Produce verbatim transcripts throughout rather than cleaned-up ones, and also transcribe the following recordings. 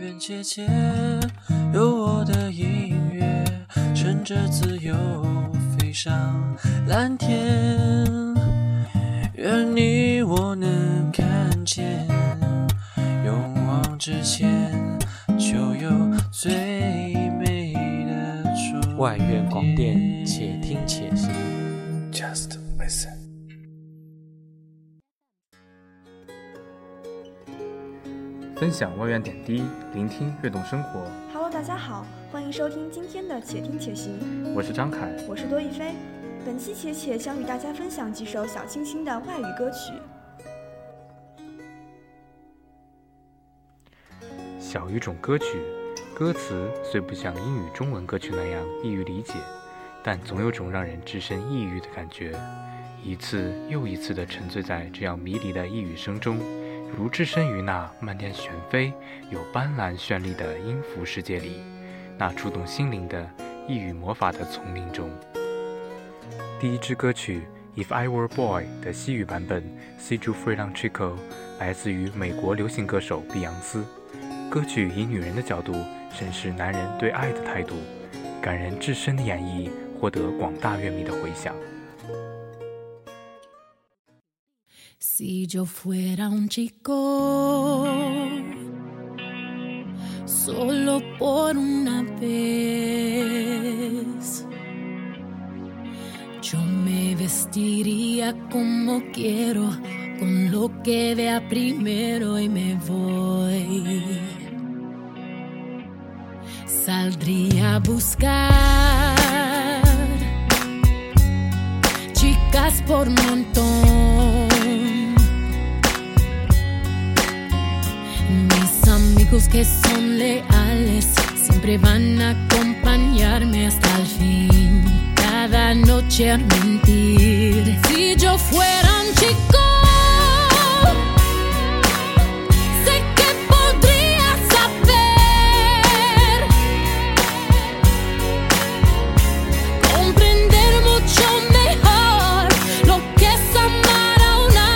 远切切，有我的音乐，乘着自由飞上蓝天。愿你我能看见，勇往直前，就有最美的终点。 外院广电，且听且行。 Just listen。分享外院点滴，聆听悦动生活。 Hello， 大家好，欢迎收听今天的《且听且行》。 我是张凯， 我是多一菲。本期且且将与大家分享几首小清新的外语歌曲。 小语种歌曲，歌词虽不像英语中文歌曲那样易于理解，但总有种让人置身异域的感觉。一次又一次地沉醉在这样迷离的呓语声中，如置身于那漫天旋飞、有斑斓绚丽的音符世界里，那触动心灵的呓语魔法的丛林中。第一支歌曲《If I Were a Boy》的西语版本 Si yo fuera un chico 来自于美国流行歌手碧昂斯。歌曲以女人的角度审视男人对爱的态度，感人至深的演绎获得广大乐迷的回响。 Si yo fuera un chico, solo por una vez, yo me vestiría como quiero, con lo que vea primero y me voy. Saldría a buscar chicas por montón.Mis amigos que son leales siempre van a acompañarme hasta el fin. Cada noche a mentir. Si yo fuera un chico, sé que podría saber comprender mucho mejor lo que es amar a una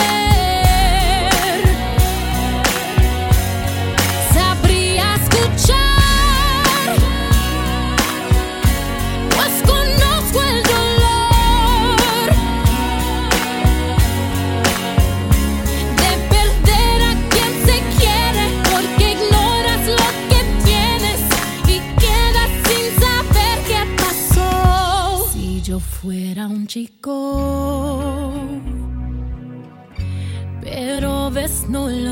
mujer.Sabría escuchar, pues conozco el dolor de perder a quien se quiere, porque ignoras lo que tienes y quedas sin saber qué pasó. Si yo fuera un chico, pero ves no lo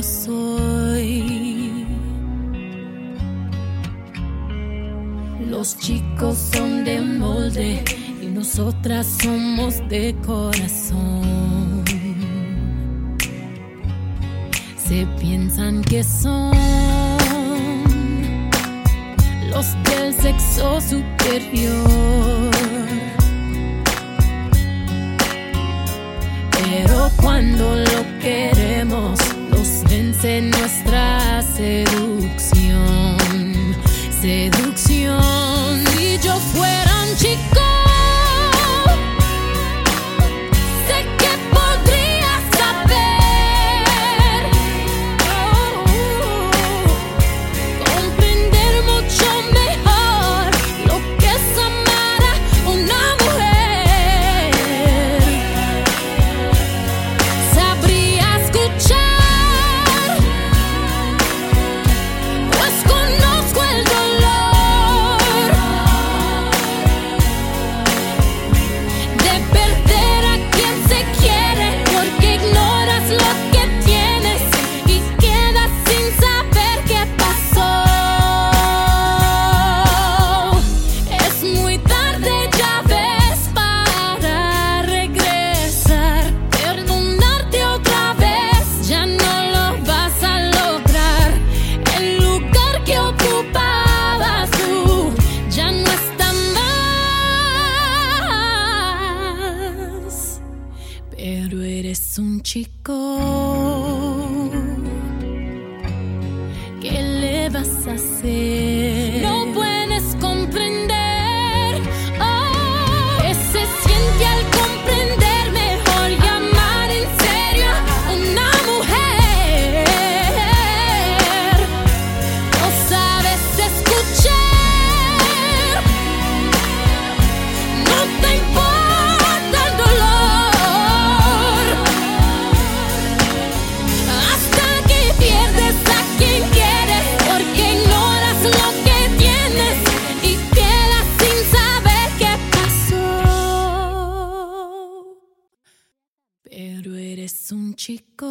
soy.Los chicos son de molde y nosotras somos de corazón. Se piensan que son los del sexo superior, pero cuando lo queremos nos vence nuestra seducción.Seducción.Si yo fuera un chico, sé que podría saber oh, comprender mucho mejor lo que es amar a una mujer. Sabría escuchar, pues conozco el dolor.Pero eres un chico, ¿qué le vas a hacer? No puedes comprender oh, que se siente al comprender mejor y amar en serio a una mujer. No eres un chico。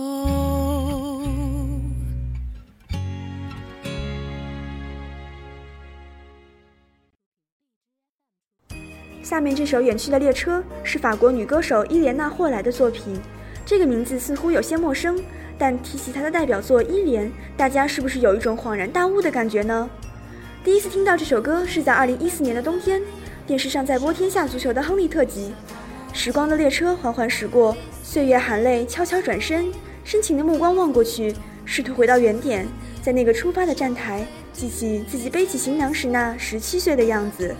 下面这首《远去的列车》是法国女歌手伊莲娜·霍莱的作品。这个名字似乎有些陌生，但提起她的代表作《伊莲》，大家是不是有一种恍然大悟的感觉呢？第一次听到这首歌是在二零一四年的冬天，电视上在播天下足球的亨利特辑。时光的列车缓缓驶过，岁月含泪悄悄转身，深情的目光望过去，试图回到原点，在那个出发的站台，记起自己背起行囊时那十七岁的样子。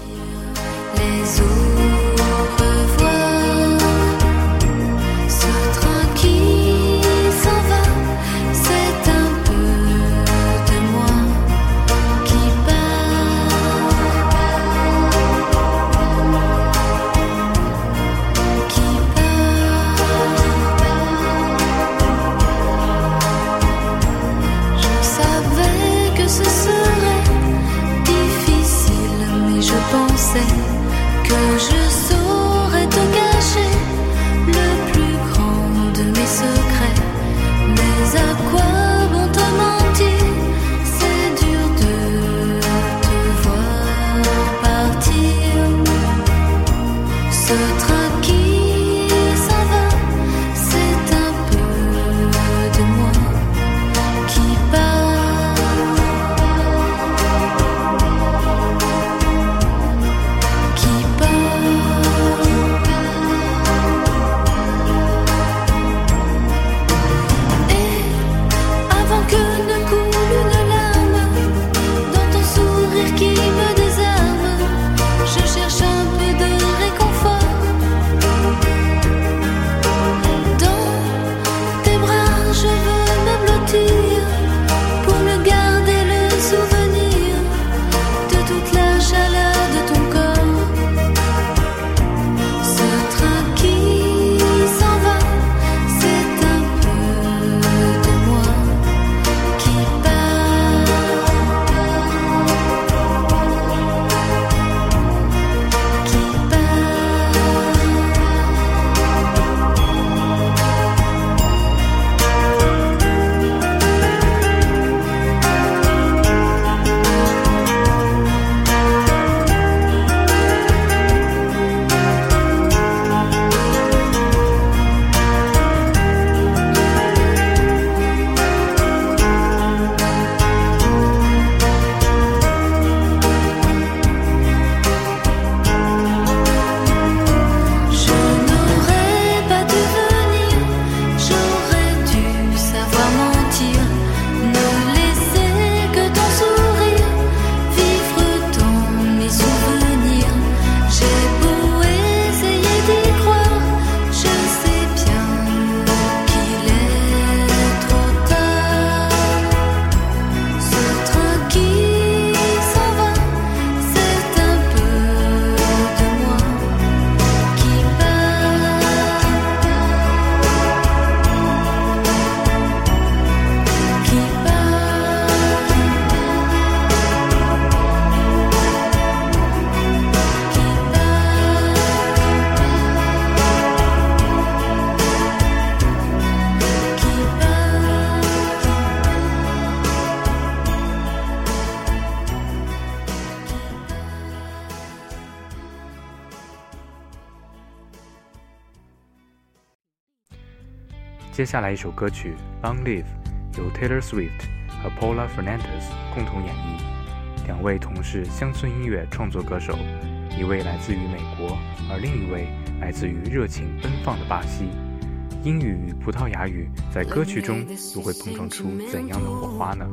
接下来一首歌曲《Long Live》由 Taylor Swift 和 Paula Fernandez 共同演绎，两位同是乡村音乐创作歌手，一位来自于美国，而另一位来自于热情奔放的巴西。英语与葡萄牙语在歌曲中又会碰撞出怎样的火花呢？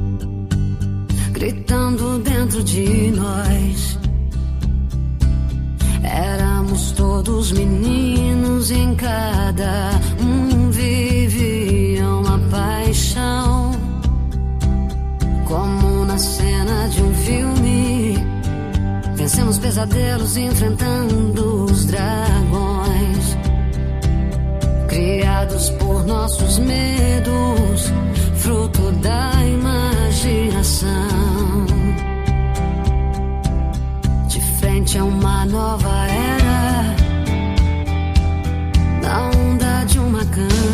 Gritando dentro de nós, éramos todos meninos, em cada um vivia uma paixão, como na cena de um filme. Vencemos pesadelos enfrentando os dragões, criados por nossos medos, fruto da imaginação. De frente a uma nova era, na onda de uma canção.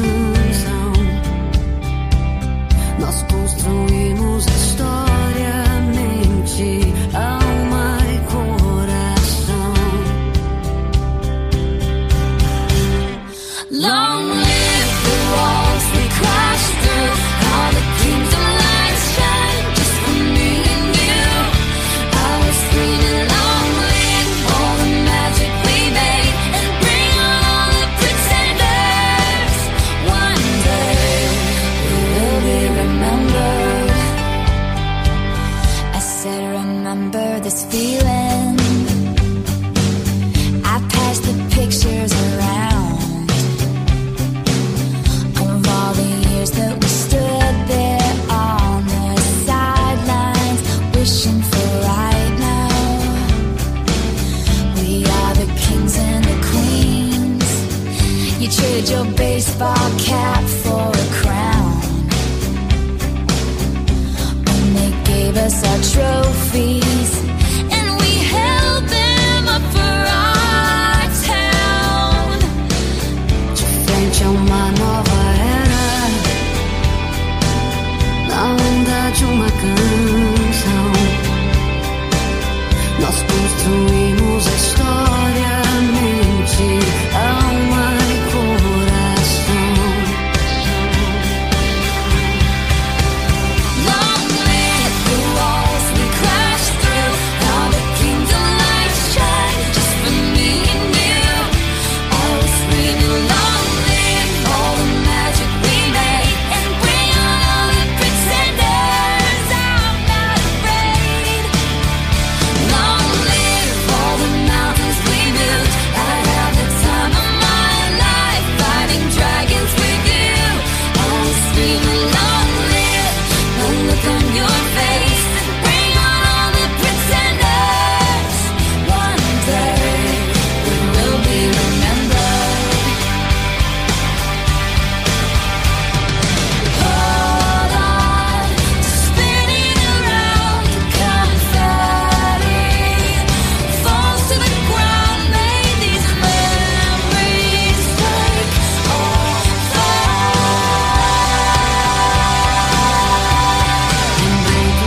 traded your baseball cap for a crown. When they gave us our trophies and we held them up for our town. De frente a uma nova era, na onda de uma canção, nós construímos a história, mente, alma e coração. Long live the walls we crashed through, how the kingdom lights shine just for me and you. I was screaming, long live all the magic we made, and bring on all the pretenders. I'm not afraid. Long live all the mountains we built. I had the time of my life fighting dragons with you. I was screaming, long live the look on your face, and bring on all the pretenders. One day we will be remembered. Hold on to spinning around, confetti falls to the ground. May these memories take all Lembrei do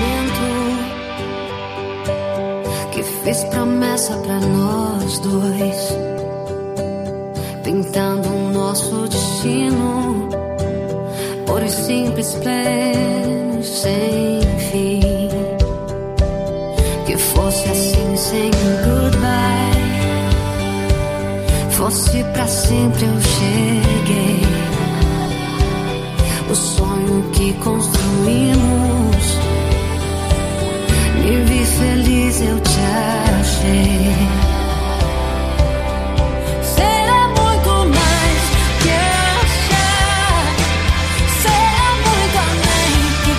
momento que fiz promessa pra nós dois, pintando o nosso destino por os simples planos sem fim. Que fosse assim sem goodbye, fosse pra sempre eu cheguei. O sonho que construímos, me vi feliz, eu te achei. Será muito mais que achar, será muito além que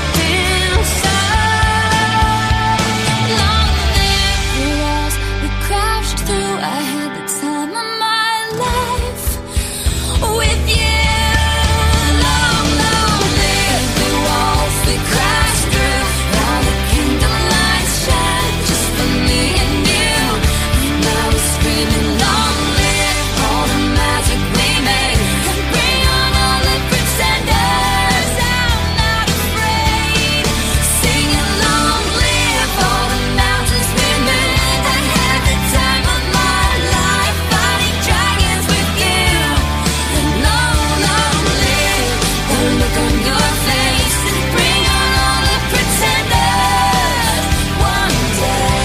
pensar. Long live the walls we crashed through. I had the time of my life with you. Long, long live the walls we crashed through. Now the kingdom lights shine just for me and you. And I was screaming, long live all the magic we made, and bring on all the pretenders. I'm not afraid. Singing, long live all the mountains we moved. I had the time of my life fighting dragons with you. And long, long live the look on your face, and bring on all the pretenders. One day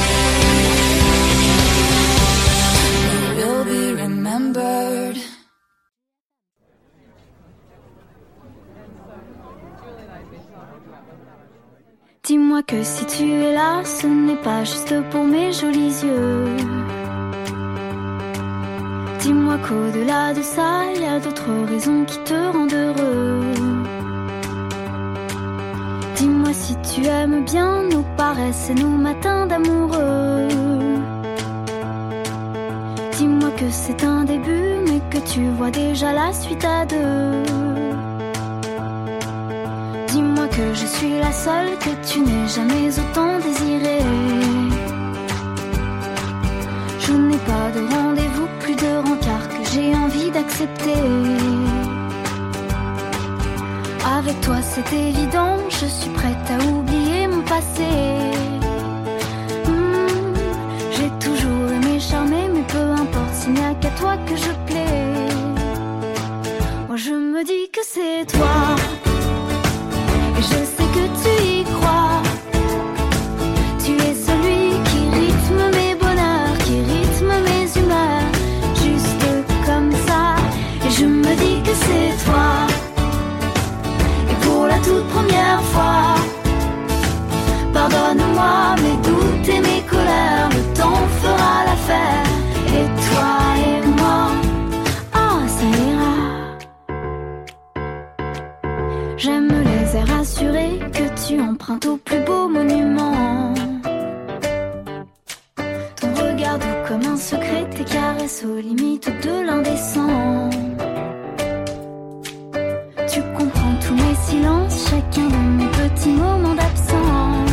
we will be remembered. Dis-moi que si tu es là, ce n'est pas juste pour mes jolis yeux. Dis-moi qu'au-delà de ça, il y a d'autres raisons qui te rendent heureux. Dis-moi si tu aimes bien nos paresses et nos matins d'amoureux. Dis-moi que c'est un début, mais que tu vois déjà la suite à deux. Dis-moi que je suis la seule que tu n'aies jamais autant désirée. Je n'ai pas de rendez-vous, plus de rencard que j'ai envie d'accepter. Avec toi c'est évident, je suis prête à oublier mon passé. Hmm, j'ai toujours aimé charmer, mais peu importe s'il n'y a qu'à toi que je plais. Moi je me dis que c'est toi, et je sais que tu y crois. Tu es celui qui rythme mes bonheurs, qui rythme mes humeurs, juste comme ça. Et je me dis que c'est toi. Et pour la toute première fois, pardonne-moi mes doutes et mes colères, le temps fera l'affaire. Et toi et moi, oh ça ira. J'aime les airs assurés que tu empruntes au plus beau monument. Ton regard doux comme un secret, tes caresses aux limites de l'indécent. silence chacun de mes petits moments d'absence.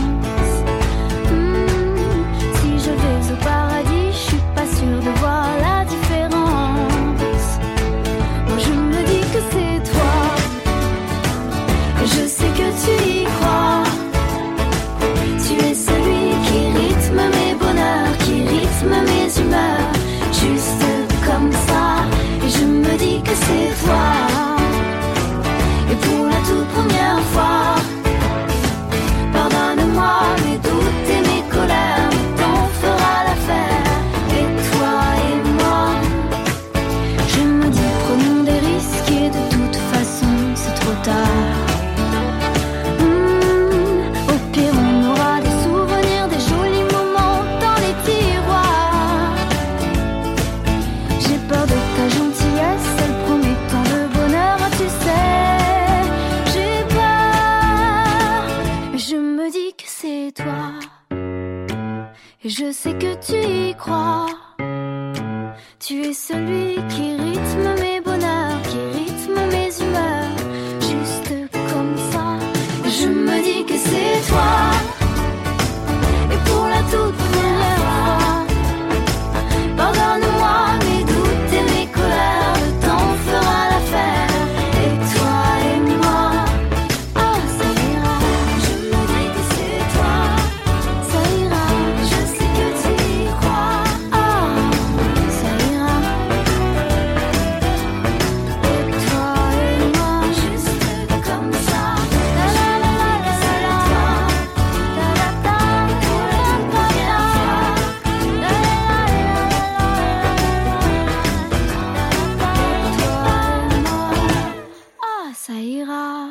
Hmm, si je vais au paradis, je suis pas sûre de voir la différence. Moi je me dis que c'est toi, et je sais que tu y crois. Tu es celui qui rythme mes bonheurs, qui rythme mes humeurs, juste comme ça. Et je me dis que c'est toi. Et pour la toute première fois, pardonne-moi mes doutes et mes colères, le temps fera l'affaire. Et toi et moi, je me dis prenons des risques et de toute façon c'est trop tard. Mmh, au pire on aura des souvenirs, des jolis moments dans les tiroirs. J'ai peur de ta gentillesse, elle promet tant de bonheur, tu sais. J'ai peur, mais je me dis que c'est toi. Et je sais que tu y crois. Tu es celui qui rythme mes bonheurs, qui rythme mes humeurs, juste comme ça. Et je me dis que c'est toi. Et pour la toute première fois, pardonne-moi mes doutes et mes colères, le temps fera l'affaire. Et toi et moi, oh ça ira. Je me dis que c'est toi, ça ira. Je sais que tu y crois, oh ça ira. Et toi et moi, juste comme ça. La la la la la la la. La la la. Pour la toute première fois. La la la la啊，赛伊拉。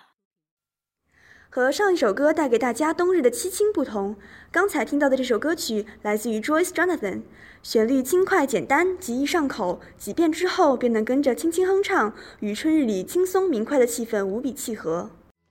和上一首歌带给大家冬日的凄清不同，刚才听到的这首歌曲来自于 Joyce Jonathan， 旋律轻快简单，极易上口，几遍之后便能跟着轻轻哼唱，与春日里轻松明快的气氛无比契合。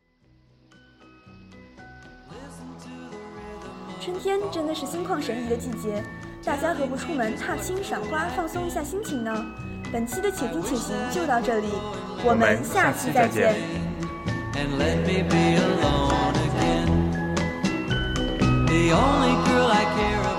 春天真的是心旷神怡的季节，大家何不出门踏青赏花，放松一下心情呢？本期的且听且行就到这里，我们下期再见。 And let me be alone again. The only girl I care about